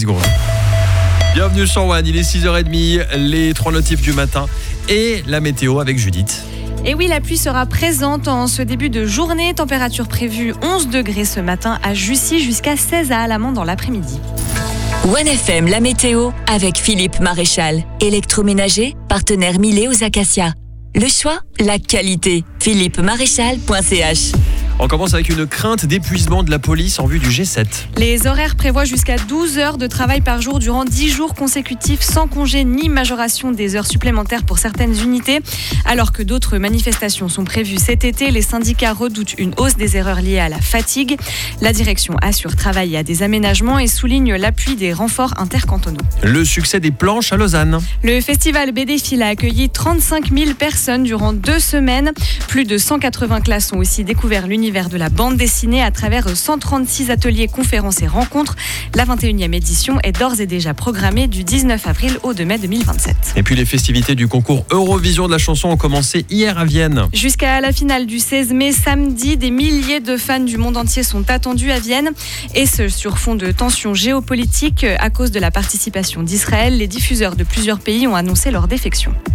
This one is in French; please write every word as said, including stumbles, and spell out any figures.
dix secondes. Bienvenue sur One, il est six heures trente, les trois notifs du matin et la météo avec Judith. Et oui, la pluie sera présente en ce début de journée. Température prévue onze degrés ce matin à Jussy, jusqu'à seize à Alamand dans l'après-midi. One F M, la météo avec Philippe Maréchal. Électroménager, partenaire Milet aux Acacias. Le choix, la qualité. philippe maréchal point c h. On commence avec une crainte d'épuisement de la police en vue du G sept. Les horaires prévoient jusqu'à douze heures de travail par jour durant dix jours consécutifs sans congé ni majoration des heures supplémentaires pour certaines unités. Alors que d'autres manifestations sont prévues cet été, les syndicats redoutent une hausse des erreurs liées à la fatigue. La direction assure travailler à des aménagements et souligne l'appui des renforts intercantonaux. Le succès des planches à Lausanne. Le festival B D F I L a accueilli trente-cinq mille personnes durant deux semaines. Plus de cent quatre-vingts classes ont aussi découvert l'univers de la bande dessinée à travers cent trente-six ateliers, conférences et rencontres. La vingt et unième édition est d'ores et déjà programmée du dix-neuf avril au deux mai deux mille vingt-sept. Et puis les festivités du concours Eurovision de la chanson ont commencé hier à Vienne. Jusqu'à la finale du seize mai, samedi, des milliers de fans du monde entier sont attendus à Vienne. Et ce, sur fond de tensions géopolitiques à cause de la participation d'Israël. Les diffuseurs de plusieurs pays ont annoncé leur défection.